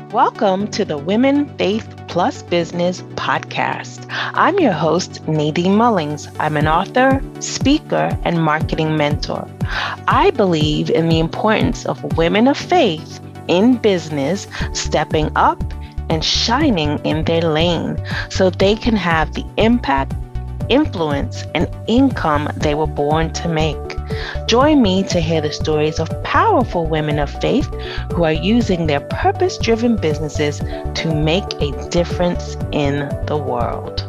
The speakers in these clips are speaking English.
Welcome to the Women Faith Plus Business podcast. I'm your host, Nadine Mullings. I'm an author, speaker, and marketing mentor. I believe in the importance of women of faith in business stepping up and shining in their lane so they can have the impact, influence, and income they were born to make. Join me to hear the stories of powerful women of faith who are using their purpose-driven businesses to make a difference in the world.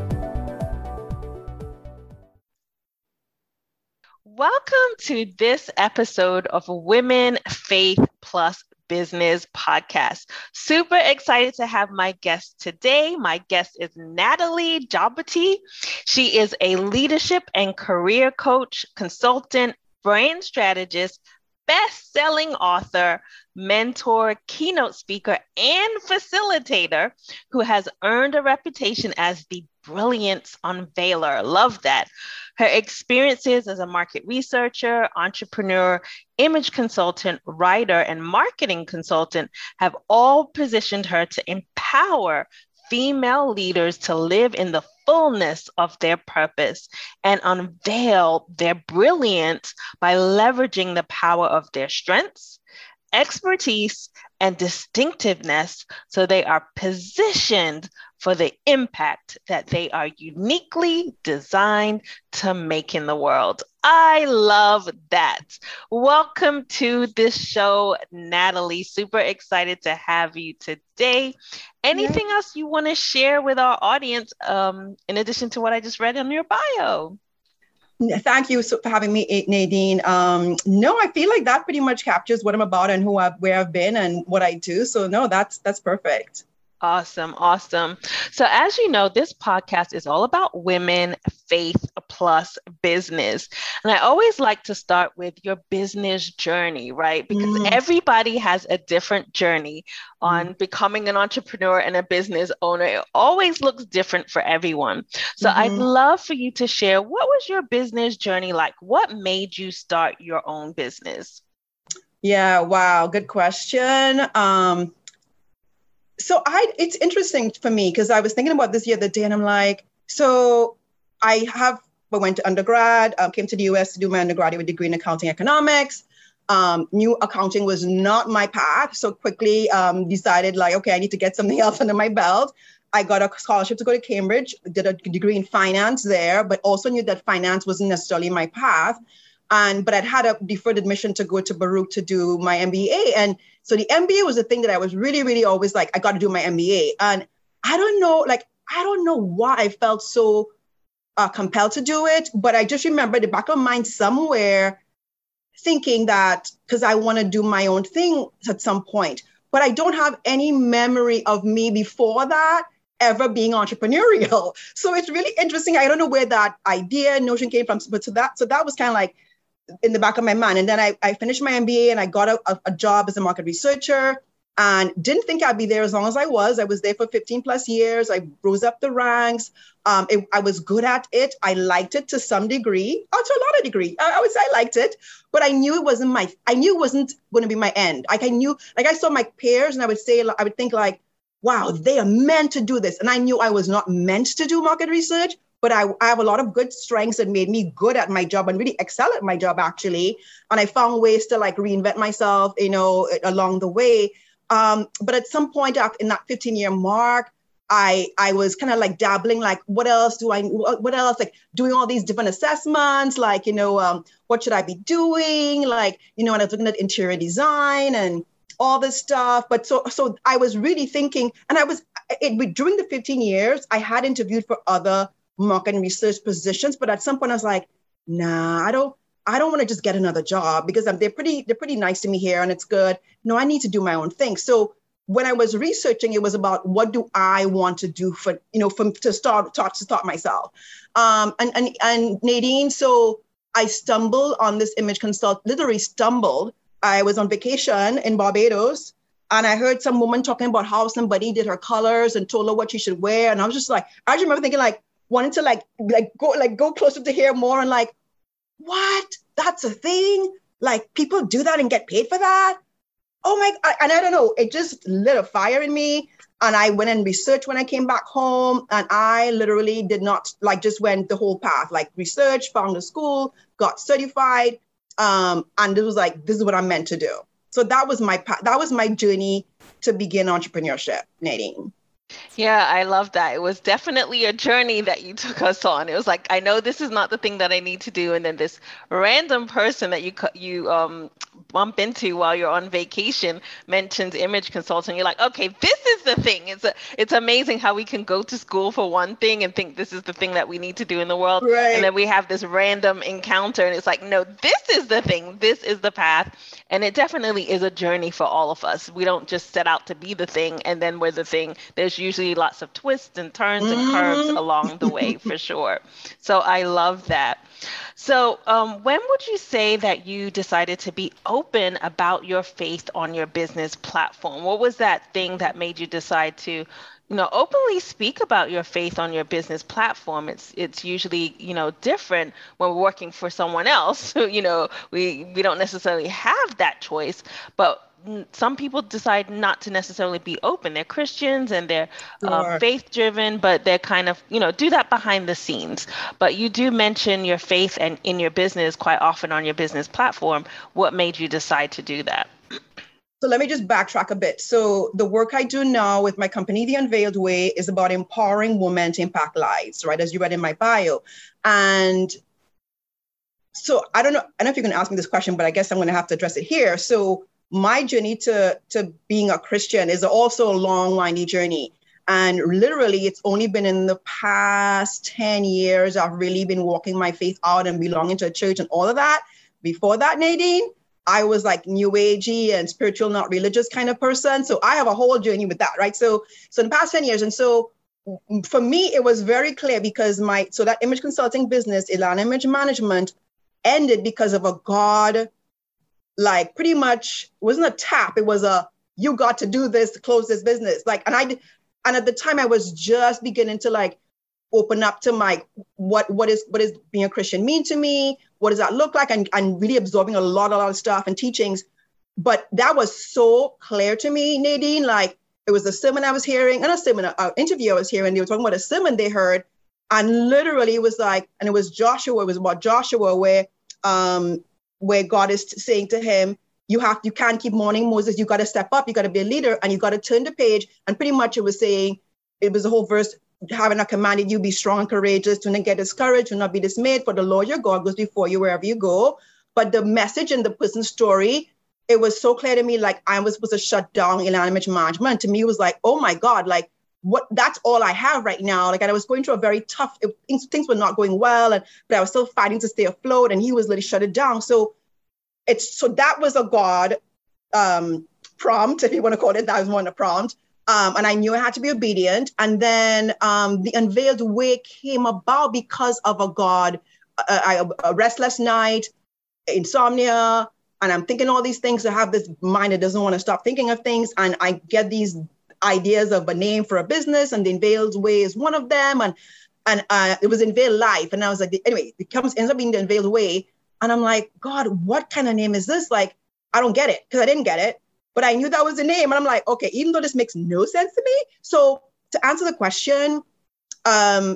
Welcome to this episode of Women Faith Plus Business Podcast. Super excited to have my guest today. My guest is Natalie Jabouty. She is a leadership and career coach, consultant, brand strategist, best-selling author, mentor, keynote speaker, and facilitator who has earned a reputation as the brilliance unveiler. Love that. Her experiences as a market researcher, entrepreneur, image consultant, writer, and marketing consultant have all positioned her to empower female leaders to live in the fullness of their purpose and unveil their brilliance by leveraging the power of their strengths, expertise, and distinctiveness so they are positioned for the impact that they are uniquely designed to make in the world. I love that. Welcome to this show, Natalie. Super excited to have you today. Anything else you want to share with our audience in addition to what I just read in your bio? Thank you for having me, Nadine. No, I feel like that pretty much captures what I'm about and where I've been and what I do. So no, that's perfect. Awesome. So as you know, this podcast is all about women, faith plus business. And I always like to start with your business journey, right? Because everybody has a different journey on becoming an entrepreneur and a business owner. It always looks different for everyone. So I'd love for you to share, what was your business journey like? What made you start your own business? Yeah, wow. Good question. So it's interesting for me because I was thinking about this the other day and I'm like, so I went to undergrad, came to the US to do my undergraduate degree in accounting economics. Knew accounting was not my path. So quickly decided like, okay, I need to get something else under my belt. I got a scholarship to go to Cambridge, did a degree in finance there, but also knew that finance wasn't necessarily my path. But I'd had a deferred admission to go to Baruch to do my MBA. And so the MBA was the thing that I was really, really always like, I got to do my MBA. And I don't know why I felt so compelled to do it. But I just remember the back of my mind somewhere thinking that because I want to do my own thing at some point. But I don't have any memory of me before that ever being entrepreneurial. So it's really interesting. I don't know where that idea, notion came from. But so that was kind of like in the back of my mind. And then I finished my MBA and I got a job as a market researcher and didn't think I'd be there as long as I was. I was there for 15 plus years. I rose up the ranks. I was good at it. I liked it to some degree, to a lot of degree. I would say I liked it, but I knew it wasn't going to be my end. Like I saw my peers and I would think like, wow, they are meant to do this. And I knew I was not meant to do market research, but I have a lot of good strengths that made me good at my job and really excel at my job, actually. And I found ways to like reinvent myself, along the way. But at some point in that 15-year mark, I was kind of like dabbling, like, what else, like doing all these different assessments, like, what should I be doing? Like, and I was looking at interior design and all this stuff. But so I was really thinking, and during the 15 years, I had interviewed for other market research positions, but at some point I was like, nah, I don't want to just get another job because they're pretty nice to me here and it's good. No, I need to do my own thing. So when I was researching, it was about what do I want to do to start myself. And Nadine, so I stumbled on this image consult, literally stumbled. I was on vacation in Barbados and I heard some woman talking about how somebody did her colors and told her what she should wear. And I was just like, I just remember thinking like, wanting to go closer to hear more and like, what? That's a thing? Like people do that and get paid for that? and I don't know, it just lit a fire in me. And I went and researched when I came back home. And I literally did not just went the whole path, like research, found a school, got certified. And it was like, this is what I'm meant to do. So that was my journey to begin entrepreneurship, Nadine. Yeah, I love that. It was definitely a journey that you took us on. It was like, I know this is not the thing that I need to do, and then this random person that you bump into while you're on vacation mentions image consulting. You're like, okay, this is the thing. It's amazing how we can go to school for one thing and think this is the thing that we need to do in the world, and then we have this random encounter, and it's like, no, this is the thing. This is the path, and it definitely is a journey for all of us. We don't just set out to be the thing, and then we're the thing. There's usually lots of twists and turns and curves along the way, for sure. So I love that. So when would you say that you decided to be open about your faith on your business platform? What was that thing that made you decide to, openly speak about your faith on your business platform? It's usually, different when we're working for someone else. We don't necessarily have that choice, but some people decide not to necessarily be open. They're Christians and they're faith driven, but they're kind of, do that behind the scenes. But you do mention your faith and in your business quite often on your business platform. What made you decide to do that? So let me just backtrack a bit. So the work I do now with my company, The Unveiled Way, is about empowering women to impact lives, right? As you read in my bio. And so I don't know if you're going to ask me this question, but I guess I'm going to have to address it here. So my journey to being a Christian is also a long, windy journey. And literally, it's only been in the past 10 years I've really been walking my faith out and belonging to a church and all of that. Before that, Nadine, I was like new agey and spiritual, not religious kind of person. So I have a whole journey with that, right? So in the past 10 years. And so for me, it was very clear because that image consulting business, Elan Image Management, ended because of a God, like pretty much, it wasn't a tap. It was you got to do this to close this business. And at the time I was just beginning to open up to what is being a Christian mean to me? What does that look like? And really absorbing a lot of stuff and teachings. But that was so clear to me, Nadine. Like it was a sermon I was hearing, and an interview I was hearing. They were talking about a sermon they heard. And literally it was and it was Joshua. It was about Joshua where God is saying to him, you can't keep mourning, Moses. You got to step up. You got to be a leader and you got to turn the page. And pretty much it was a whole verse, having not commanded you, be strong and courageous, do not get discouraged, do not be dismayed, for the Lord your God goes before you wherever you go. But the message in the person's story, it was so clear to me, like I was supposed to shut down Elan Image Management. To me, it was like, oh my God, like that's all I have right now. Like, and I was going through a very tough, things were not going well, but I was still fighting to stay afloat, and he was literally shut it down. So that was a God prompt, if you want to call it. That was one a prompt. And I knew I had to be obedient. And then the Unveiled Way came about because of a God, a restless night, insomnia, and I'm thinking all these things. I have this mind that doesn't want to stop thinking of things. And I get these ideas of a name for a business, and the Unveiled Way is one of them. And it was Unveiled Life. And I was like, anyway, ends up being the Unveiled Way. And I'm like, God, what kind of name is this? Like, I don't get it, because I didn't get it. But I knew that was the name. And I'm like, okay, even though this makes no sense to me. So to answer the question, I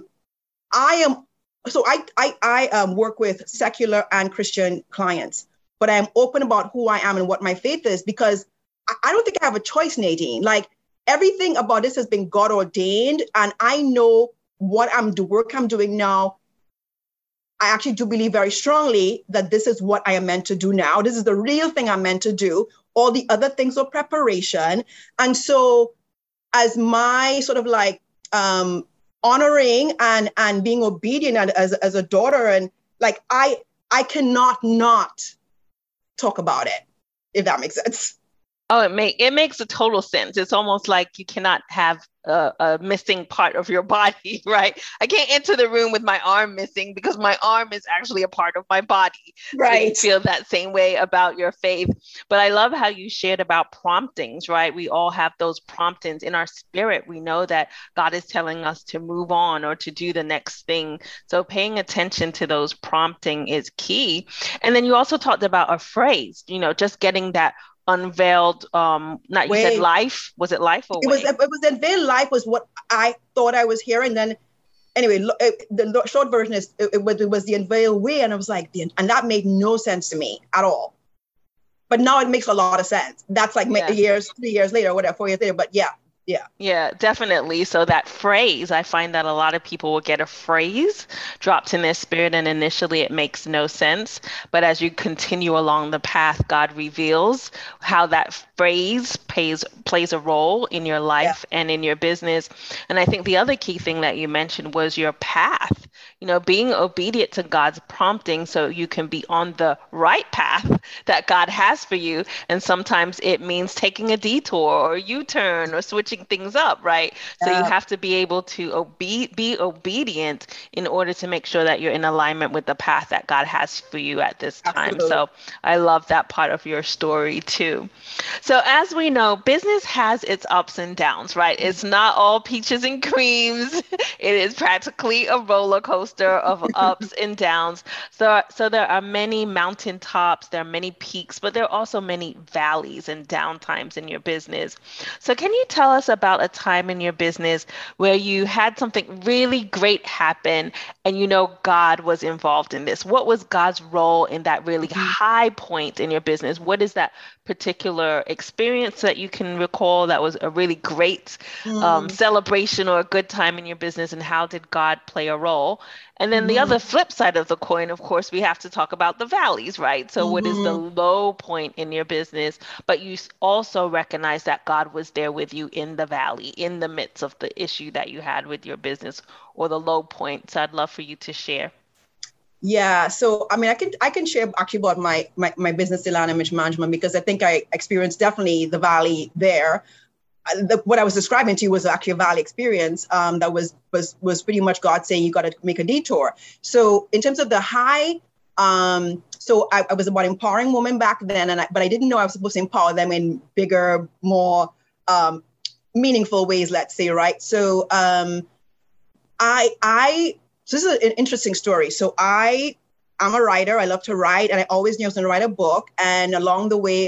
work with secular and Christian clients, but I'm open about who I am and what my faith is, because I don't think I have a choice, Nadine. Like everything about this has been God ordained. And I know the work I'm doing now. I actually do believe very strongly that this is what I am meant to do now. This is the real thing I'm meant to do. All the other things are preparation. And so as my sort of honoring and being obedient as a daughter, and like, I cannot not talk about it, if that makes sense. Oh, it makes a total sense. It's almost like you cannot have a missing part of your body, right? I can't enter the room with my arm missing because my arm is actually a part of my body. Right. So you feel that same way about your faith. But I love how you shared about promptings, right? We all have those promptings in our spirit. We know that God is telling us to move on or to do the next thing. So paying attention to those prompting is key. And then you also talked about a phrase, just getting that unveiled, not, you said Way. life, was it life or way? It was unveiled life was what I thought I was hearing. Then anyway, the short version is it was the unveiled way, and I was like, and that made no sense to me at all. But now it makes a lot of sense. That's like Yeah. 3 years later, whatever, 4 years later. But yeah. Yeah, definitely. So that phrase, I find that a lot of people will get a phrase dropped in their spirit, and initially it makes no sense. But as you continue along the path, God reveals how that phrase plays a role in your Yeah, life and in your business. And I think the other key thing that you mentioned was your path. Being obedient to God's prompting so you can be on the right path that God has for you. And sometimes it means taking a detour or U-turn or switching things up, right? So you yeah, have to be able to be obedient in order to make sure that you're in alignment with the path that God has for you at this time. absolutely. So I love that part of your story too. So as we know, business has its ups and downs, right? It's not all peaches and creams. It is practically a roller coaster of ups and downs. So there are many mountaintops, there are many peaks, but there are also many valleys and downtimes in your business. So can you tell us about a time in your business where you had something really great happen and God was involved in this? What was God's role in that really Mhm. high point in your business? What is that particular experience that you can recall that was a really great Mm, celebration or a good time in your business, and how did God play a role? And then the mhm, other flip side of the coin, of course, we have to talk about the valleys, right? So what is the mhm. low point in your business, but you also recognize that God was there with you in the valley, in the midst of the issue that you had with your business or the low point. So I'd love for you to share. Yeah. So I mean, I can share actually about my business Design Image Management, because I think I experienced definitely the valley there. What I was describing to you was actually a valley experience, that was pretty much God saying you got to make a detour. So in terms of the high, so I was about empowering women back then, but I didn't know I was supposed to empower them in bigger, more um, meaningful ways. Let's say, right? So I so this is an interesting story. So I'm a writer. I love to write, and I always knew I was going to write a book. And along the way,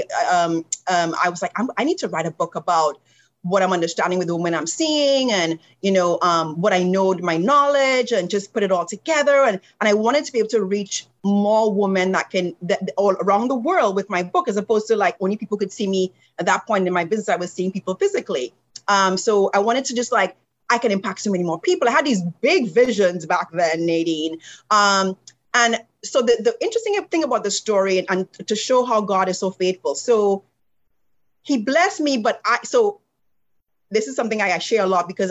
I was like, I need to write a book about what I'm understanding with the women I'm seeing, and what I know, my knowledge, and just put it all together. And I wanted to be able to reach more women that all around the world with my book, as opposed to like only people could see me at that point in my business. I was seeing people physically. So I wanted to just like, I can impact so many more people. I had these big visions back then, Nadine. And so the interesting thing about the story, and to show how God is so faithful. So he blessed me, so this is something I share a lot, because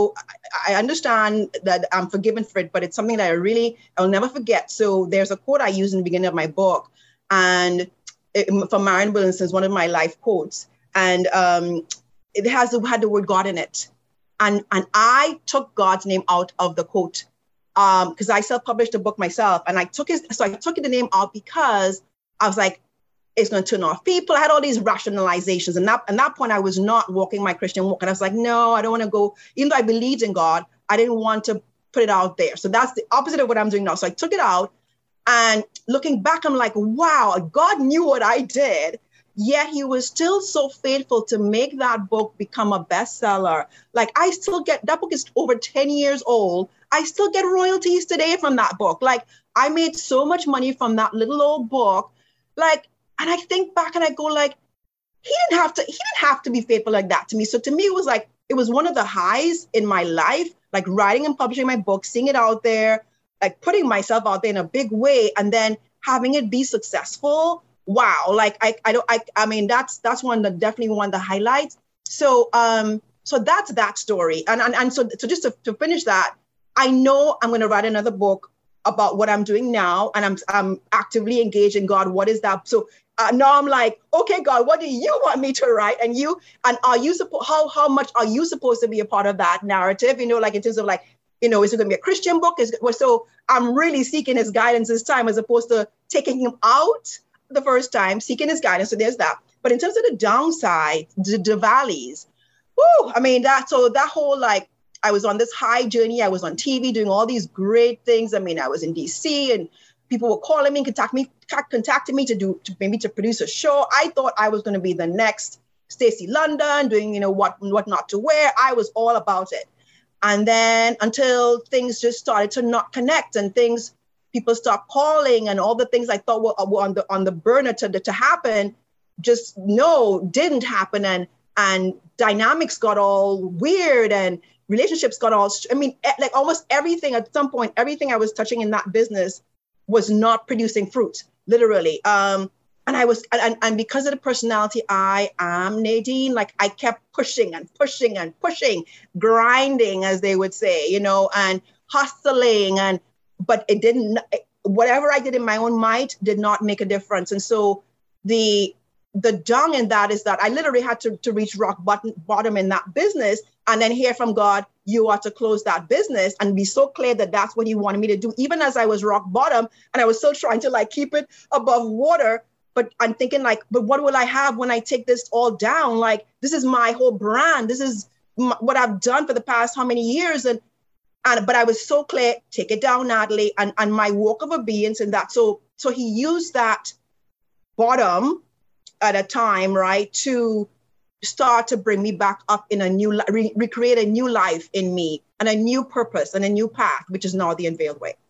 I understand that I'm forgiven for it, but it's something that I'll never forget. So there's a quote I use in the beginning of my book, and from Marianne Williamson, is one of my life quotes. And it had the word God in it. And I took God's name out of the quote, because I self-published a book myself, and I took the name out because I was like, it's going to turn off people. I had all these rationalizations, and at that point I was not walking my Christian walk, and I was like, no, I don't want to go. Even though I believed in God, I didn't want to put it out there. So that's the opposite of what I'm doing now. So I took it out, and looking back, I'm like, wow, God knew what I did. Yet he was still so faithful to make that book become a bestseller. Like, I still get, that book is over 10 years old. I still get royalties today from that book. Like, I made so much money from that little old book. Like, and I think back and I go like, he didn't have to be faithful like that to me. So to me, it was one of the highs in my life, like writing and publishing my book, seeing it out there, like putting myself out there in a big way, and then having it be successful. Wow. Like I mean, that's definitely one of the highlights. So so that's that story. And so just to finish that, I know I'm going to write another book about what I'm doing now, and I'm actively engaged in God. What is that? So now I'm like, okay, God, what do you want me to write? And are you how much are you supposed to be a part of that narrative? Like in terms of like, is it going to be a Christian book? So I'm really seeking his guidance this time, as opposed to taking him out the first time, seeking his guidance. So there's that. But in terms of the downside, the valleys, I mean, that whole, like, I was on this high journey. I was on TV doing all these great things. I mean, I was in DC, and people were calling me, contacting me to produce a show. I thought I was going to be the next Stacey London, doing, what not to wear. I was all about it. And then until things just started to not connect and people stopped calling, and all the things I thought were on the burner to happen, didn't happen. And dynamics got all weird, and relationships got all, like almost everything at some point, everything I was touching in that business was not producing fruit, literally. And because of the personality I am, Nadine, like I kept pushing and pushing and pushing, grinding, as they would say, and hustling. But it didn't, whatever I did in my own might did not make a difference. And so the dung in that is that I literally had to reach rock bottom in that business, and then hear from God, you are to close that business, and be so clear that that's what he wanted me to do, even as I was rock bottom. And I was still trying to like keep it above water. But I'm thinking like, but what will I have when I take this all down? Like, this is my whole brand. This is what I've done for the past how many years. But I was so clear, take it down, Natalie, and my walk of obedience in that. So he used that bottom at a time, right, to start to bring me back up in a new, recreate a new life in me, and a new purpose and a new path, which is now the Unveiled Way.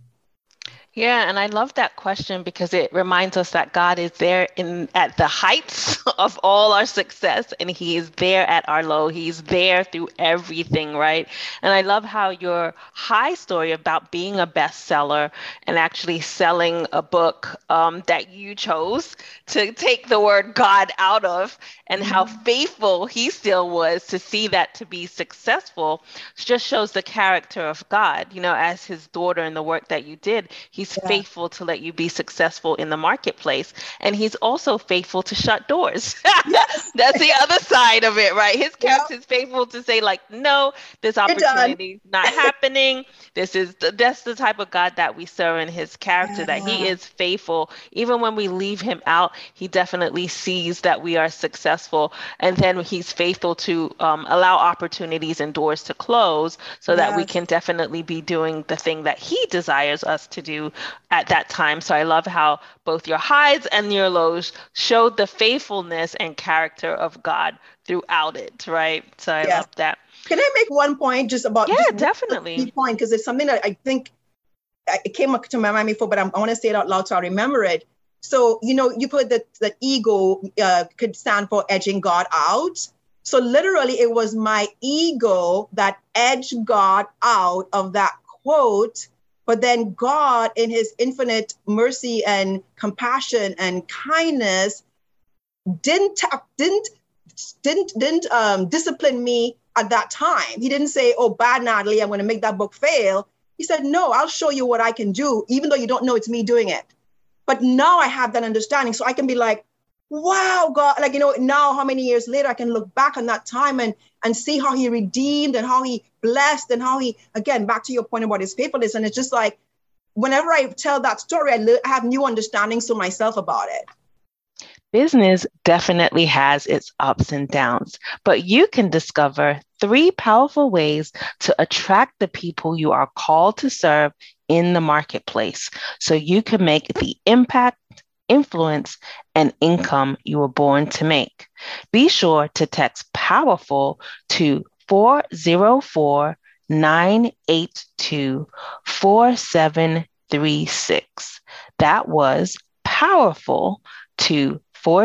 Yeah, and I love that question because it reminds us that God is there at the heights of all our success, and he is there at our low. He's there through everything, right? And I love how your high story about being a bestseller and actually selling a book that you chose to take the word God out of, and how faithful he still was to see that to be successful, just shows the character of God, as his daughter, and the work that you did. He's faithful to let you be successful in the marketplace. And he's also faithful to shut doors. Yes. That's the other side of it, right? His character is faithful to say like, no, this opportunity is not happening. That's the type of God that we serve in his character, that he is faithful. Even when we leave him out, he definitely sees that we are successful. And then he's faithful to allow opportunities and doors to close so that we can definitely be doing the thing that he desires us to do at that time. So I love how both your highs and your lows showed the faithfulness and character of God throughout it, right? So I love that. Can I make one point just about? Yeah, definitely. Key point, because it's something that I think it came up to my mind before, but I want to say it out loud so I remember it. So, you put that ego could stand for edging God out. So literally it was my ego that edged God out of that quote. But then God, in his infinite mercy and compassion and kindness, didn't discipline me at that time. He didn't say, oh, bad, Natalie, I'm going to make that book fail. He said, no, I'll show you what I can do, even though you don't know it's me doing it. But now I have that understanding. So I can be like, wow, God, like, now how many years later, I can look back on that time and see how he redeemed and how he blessed and how he, again, back to your point about his faithfulness. And it's just like, whenever I tell that story, I have new understandings to myself about it. Business definitely has its ups and downs, but you can discover 3 powerful ways to attract the people you are called to serve in the marketplace, so you can make the impact, influence, and income you were born to make. Be sure to text POWERFUL to 404-982-4736. That was POWERFUL to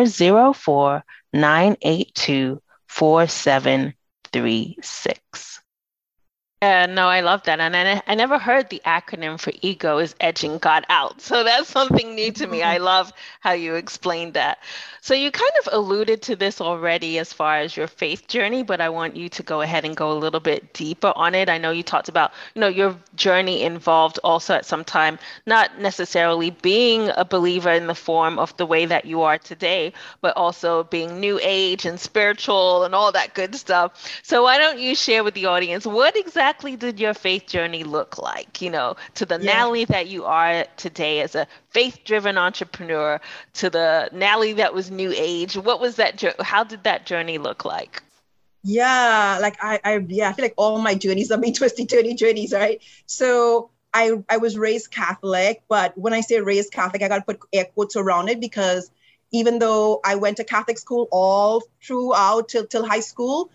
404-982-4736. Yeah, no, I love that. And I never heard the acronym for ego is edging God out. So that's something new to me. I love how you explained that. So you kind of alluded to this already as far as your faith journey, but I want you to go ahead and go a little bit deeper on it. I know you talked about, your journey involved also at some time, not necessarily being a believer in the form of the way that you are today, but also being new age and spiritual and all that good stuff. So why don't you share with the audience, what exactly did your faith journey look like, to the Natalie that you are today as a faith-driven entrepreneur, to the Natalie that was new age? What was that? How did that journey look like? Yeah, like I feel like all my journeys have been twisty, turny journeys, right? So I was raised Catholic, but when I say raised Catholic, I got to put air quotes around it because even though I went to Catholic school all throughout till high school,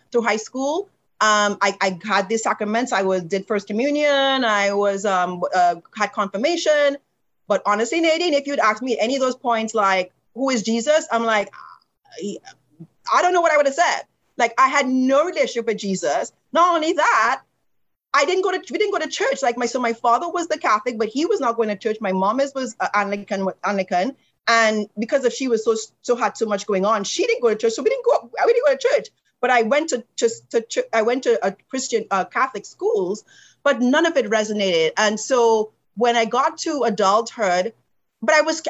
I had these sacraments. Did First Communion. I was had confirmation. But honestly, Nadine, if you'd asked me at any of those points, like, who is Jesus? I'm like, I don't know what I would have said. Like, I had no relationship with Jesus. Not only that, we didn't go to church. Like my father was the Catholic, but he was not going to church. My mom was Anglican. And because she was so had so much going on, she didn't go to church. So we didn't go to church. But I went to a Christian Catholic schools, but none of it resonated. And so when I got to adulthood, but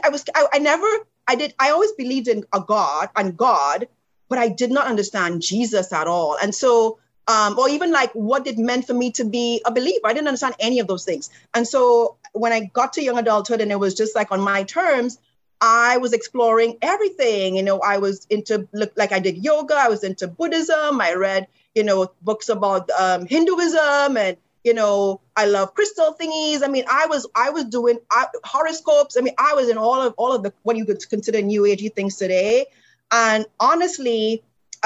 I always believed in a God, but I did not understand Jesus at all. And so, or even like what it meant for me to be a believer. I didn't understand any of those things. And so when I got to young adulthood and it was just like on my terms, I was exploring everything. I was I did yoga. I was into Buddhism. I read, books about Hinduism, and, I love crystal thingies. I mean, I was doing horoscopes. I mean, I was in all of the, what you could consider new agey things today. And honestly,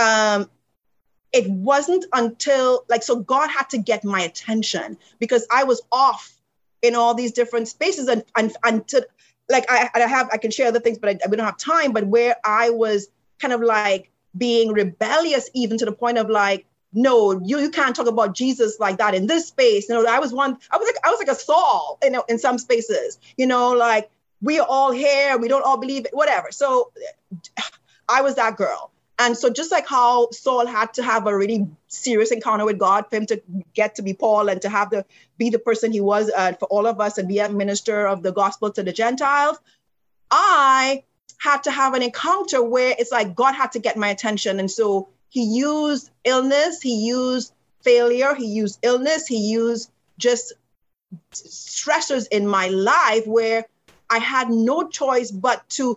it wasn't until so God had to get my attention because I was off in all these different spaces and to, I can share other things, but we don't have time. But where I was kind of like being rebellious, even to the point of like, no, you can't talk about Jesus like that in this space. I was like a Saul, in some spaces. Like we are all here, we don't all believe it, whatever. So I was that girl. And so just like how Saul had to have a really serious encounter with God for him to get to be Paul and to be the person he was for all of us and be a minister of the gospel to the Gentiles, I had to have an encounter where it's like God had to get my attention. And so he used illness, he used failure, he used illness, he used just stressors in my life where I had no choice but to,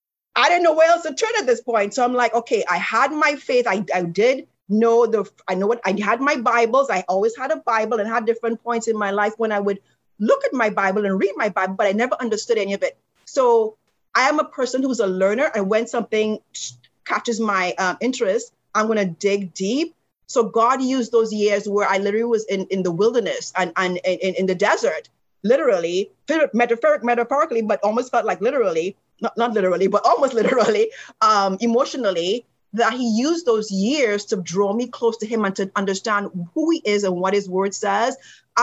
I didn't know where else to turn at this point. So I'm like, okay, I had my faith. I did know I had my Bibles. I always had a Bible and had different points in my life when I would look at my Bible and read my Bible, but I never understood any of it. So I am a person who's a learner. And when something catches my interest, I'm going to dig deep. So God used those years where I literally was in the wilderness and in the desert, literally, metaphorically, but almost felt like literally, not literally, but almost literally, emotionally, that he used those years to draw me close to him and to understand who he is and what his word says.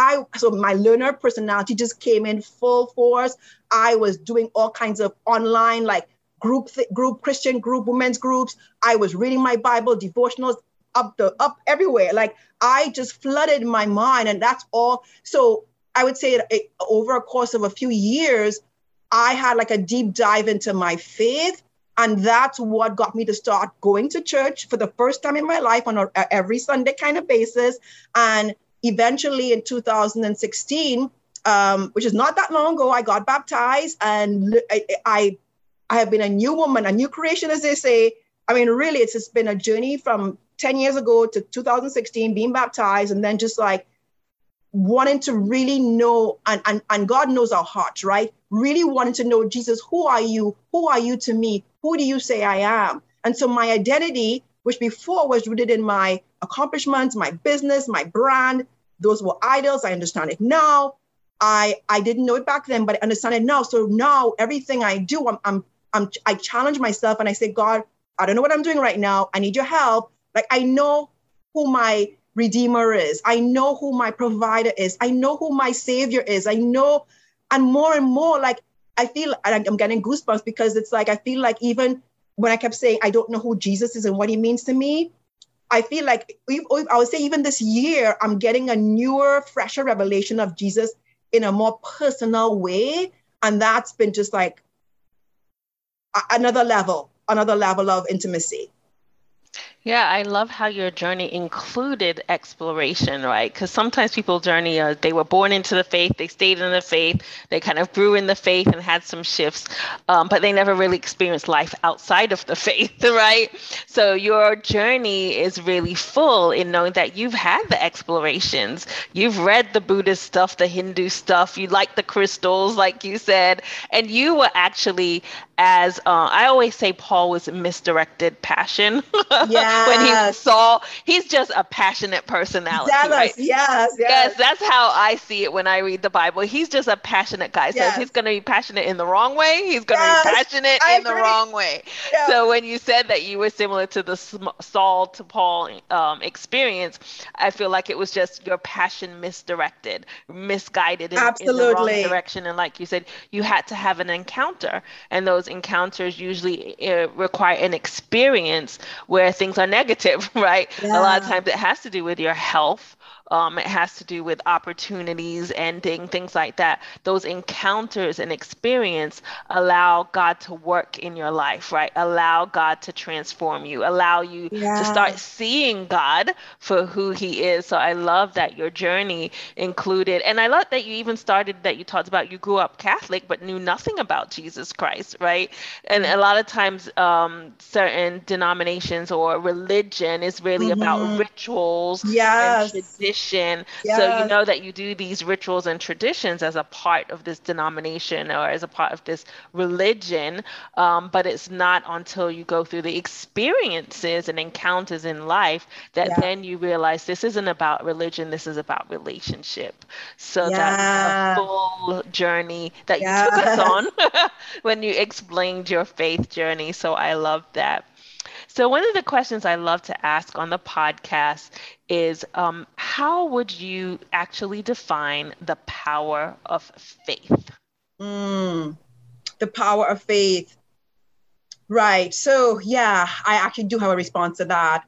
So my learner personality just came in full force. I was doing all kinds of online, like group Christian group, women's groups. I was reading my Bible, devotionals, up everywhere. Like I just flooded my mind, and that's all. So I would say over a course of a few years, I had like a deep dive into my faith. And that's what got me to start going to church for the first time in my life on every Sunday kind of basis. And eventually in 2016, which is not that long ago, I got baptized, and I have been a new woman, a new creation, as they say. I mean, really, it's just been a journey from 10 years ago to 2016, being baptized, and then just like wanting to really know, and God knows our hearts, right? Really wanting to know, Jesus, who are you? Who are you to me? Who do you say I am? And so my identity, which before was rooted in my accomplishments, my business, my brand, those were idols. I understand it now. I didn't know it back then, but I understand it now. So now everything I do, I challenge myself and I say, God, I don't know what I'm doing right now. I need your help. Like I know who my Redeemer is. I know who my provider is. I know who my savior is. I know, and more, like I feel, and I'm getting goosebumps because it's like, I feel like even when I kept saying, I don't know who Jesus is and what he means to me, I feel like, I would say even this year, I'm getting a newer, fresher revelation of Jesus in a more personal way. And that's been just like another level of intimacy. Yeah, I love how your journey included exploration, right? Because sometimes people journey, they were born into the faith, they stayed in the faith, they kind of grew in the faith and had some shifts, but they never really experienced life outside of the faith, right? So your journey is really full in knowing that you've had the explorations. You've read the Buddhist stuff, the Hindu stuff, you like the crystals, like you said, and you were actually, as I always say, Paul was misdirected passion. When he Yes. saw, he's just a passionate personality, Jealous. right? Yes. Yes, Yes. that's how I see it when I read the Bible. He's just a passionate guy. So if he's Yes. going to be passionate in the wrong way, he's going to be Yes. passionate I in the agree. wrong way. Yeah. So when you said that you were similar to the Saul to Paul experience, I feel like it was just your passion misdirected, misguided in the wrong Absolutely. direction. And like you said, you had to have an encounter. And those encounters usually require an experience where things are negative, right? A lot of Yeah. times it has to do with your health. It has to do with opportunities, ending, things like that. Those encounters and experience allow God to work in your life, right? Allow God to transform you, allow you to Yeah. start seeing God for who He is. So I love that your journey included, and I love that you even started that you talked about you grew up Catholic but knew nothing about Jesus Christ, right? And a lot of times, certain denominations or religion is really about Mm-hmm. rituals and Yes. tradition. So you Yes. know that you do these rituals and traditions as a part of this denomination or as a part of this religion, but it's not until you go through the experiences and encounters in life that Yeah. then you realize this isn't about religion, this is about relationship. So that was a Yeah. full journey that you took us Yes. on when you explained your faith journey. So I love that. So, one of the questions I love to ask on the podcast is how would you actually define the power of faith? Mm. The power of faith. Right. So, yeah, I actually do have a response to that.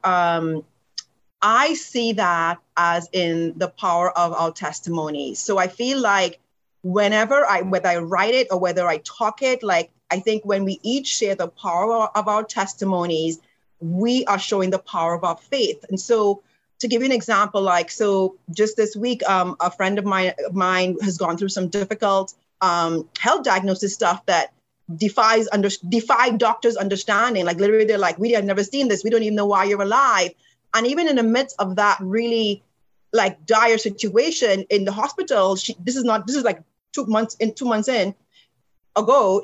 I see that as in the power of our testimony. So I feel like whether I write it or whether I talk it, like I think when we each share the power of our testimonies, we are showing the power of our faith. And so to give you an example, like, so just this week, a friend of mine has gone through some difficult health diagnosis stuff that defied doctors' understanding. Like literally, they're like, we have never seen this. We don't even know why you're alive. And even in the midst of that really like dire situation in the hospital, this is like 2 months in ago,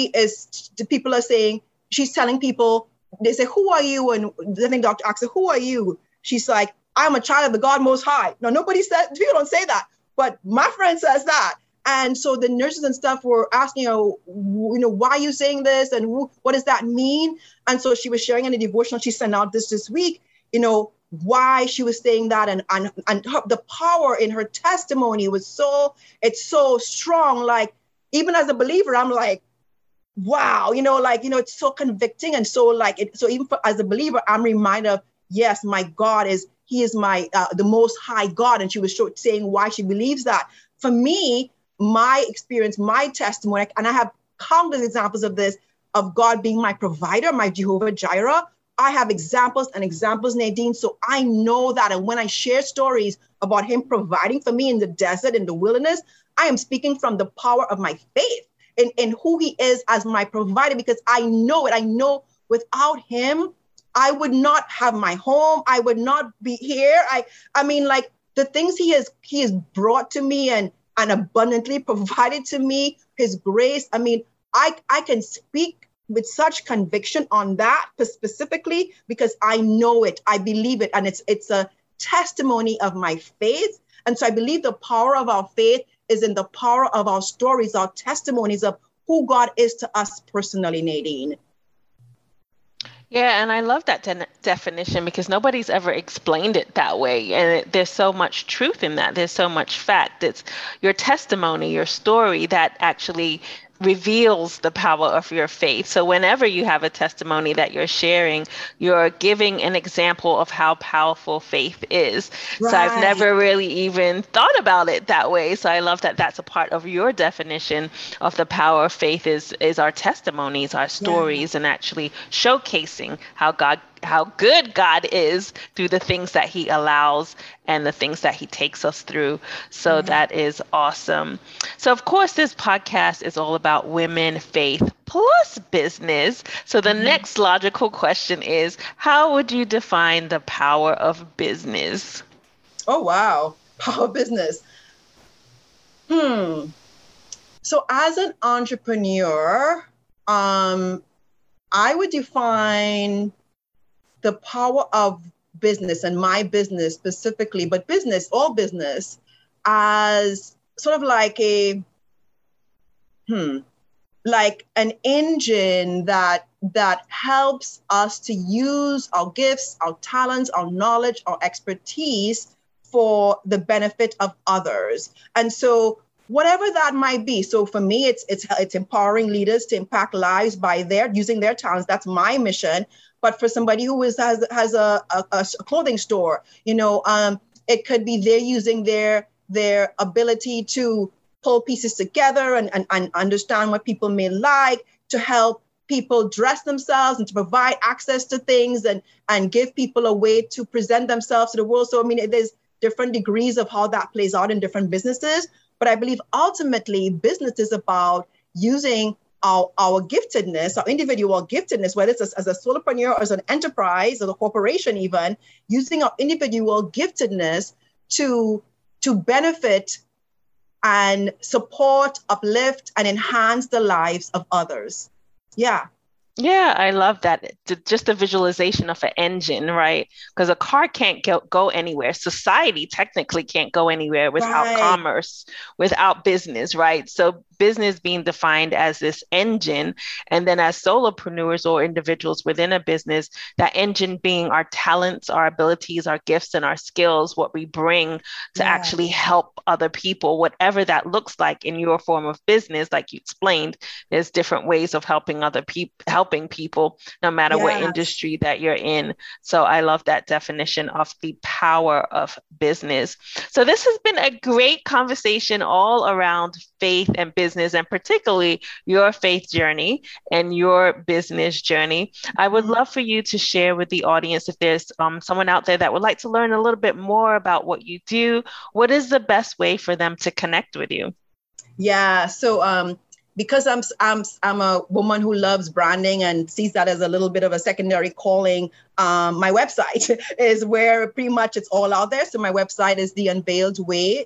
the people are saying, she's telling people, they say, who are you? And the thing doctor asks her, who are you? She's like, I'm a child of the God Most High. Now, people don't say that, but my friend says that. And so the nurses and stuff were asking her, why are you saying this? And what does that mean? And so she was sharing in a devotional she sent out this week, why she was saying that. And the power in her testimony it's so strong. Like, even as a believer, I'm like, wow, it's so convicting. And so so even as a believer, I'm reminded of, yes, my God he is my, the most high God. And she was saying why she believes that. For me, my experience, my testimony, and I have countless examples of this, of God being my provider, my Jehovah Jireh. I have examples and examples, Nadine. So I know that. And when I share stories about him providing for me in the desert, in the wilderness, I am speaking from the power of my faith in who he is as my provider, because I know it. I know without him, I would not have my home. I would not be here. I mean, like the things he has brought to me and abundantly provided to me, his grace. I mean, I can speak with such conviction on that specifically because I know it, I believe it, and it's a testimony of my faith. And so I believe the power of our faith is in the power of our stories, our testimonies of who God is to us personally, Nadine. Yeah, and I love that definition because nobody's ever explained it that way. And there's so much truth in that. There's so much fact. It's your testimony, your story that actually reveals the power of your faith. So whenever you have a testimony that you're sharing, you're giving an example of how powerful faith is. So I've Right. never really even thought about it that way. So I love that that's a part of your definition of the power of faith is our testimonies, our Yeah. stories, and actually showcasing how God how good God is through the things that he allows and the things that he takes us through. So that is awesome. So of course, this podcast is all about women, faith, plus business. So the next logical question is, how would you define the power of business? Oh, wow. Power of business. So as an entrepreneur, I would define the power of business and my business specifically, but business, all business, as sort of like like an engine that helps us to use our gifts, our talents, our knowledge, our expertise for the benefit of others. And so whatever that might be. So for me, it's empowering leaders to impact lives by using their talents. That's my mission. But for somebody who has a clothing store, it could be they're using their ability to pull pieces together and understand what people may like, to help people dress themselves and to provide access to things and give people a way to present themselves to the world. So, I mean, there's different degrees of how that plays out in different businesses. But I believe ultimately business is about using our giftedness, our individual giftedness, whether it's as a solopreneur or as an enterprise or a corporation even, using our individual giftedness to benefit and support, uplift, and enhance the lives of others. Yeah. Yeah, I love that. Just a visualization of an engine, right? Because a car can't go anywhere. Society technically can't go anywhere without commerce, without business, right? So business being defined as this engine, and then as solopreneurs or individuals within a business, that engine being our talents, our abilities, our gifts, and our skills, what we bring to actually help other people, whatever that looks like in your form of business. Like you explained, there's different ways of helping other people, helping people, no matter what industry that you're in. So I love that definition of the power of business. So this has been a great conversation all around faith and business, and particularly your faith journey and your business journey. I would love for you to share with the audience, if there's someone out there that would like to learn a little bit more about what you do, what is the best way for them to connect with you? Yeah, so because I'm a woman who loves branding and sees that as a little bit of a secondary calling, my website is where pretty much it's all out there. So my website is The Unveiled Way,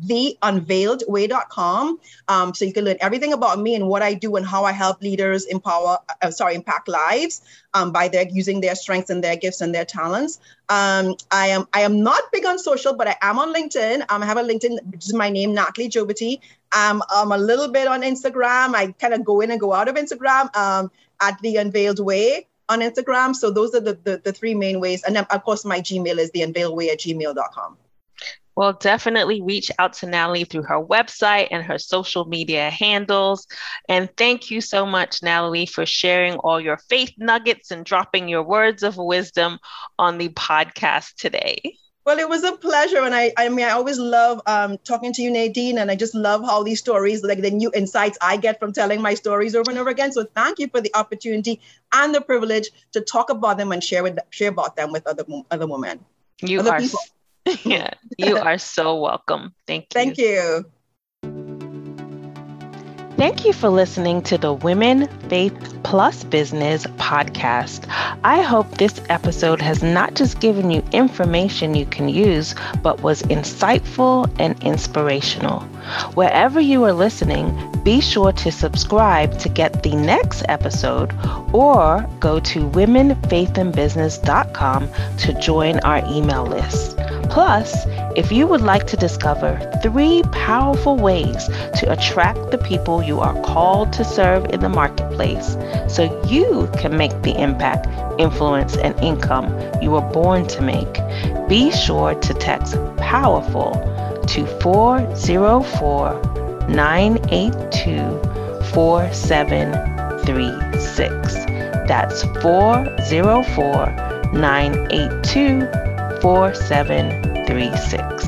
theunveiledway.com. So you can learn everything about me and what I do and how I help leaders impact lives by using their strengths and their gifts and their talents. I am not big on social, but I am on LinkedIn. I have a LinkedIn, which is my name, Natalie Jobity. I'm a little bit on Instagram. I kind of go in and go out of Instagram at The Unveiled Way on Instagram. So those are the three main ways. And then, of course, my Gmail is theunveiledway@gmail.com. Well, definitely reach out to Natalie through her website and her social media handles. And thank you so much, Natalie, for sharing all your faith nuggets and dropping your words of wisdom on the podcast today. Well, it was a pleasure. And I always love talking to you, Nadine. And I just love how these stories, like the new insights I get from telling my stories over and over again. So thank you for the opportunity and the privilege to talk about them and share about them with other women. You are so welcome. Thank you. Thank you. Thank you for listening to the Women, Faith Plus Business podcast. I hope this episode has not just given you information you can use, but was insightful and inspirational. Wherever you are listening, be sure to subscribe to get the next episode, or go to womenfaithandbusiness.com to join our email list. Plus, if you would like to discover 3 powerful ways to attract the people you are called to serve in the marketplace so you can make the impact, influence, and income you were born to make, be sure to text POWERFUL to 404-982-4736. That's 404-982-4736.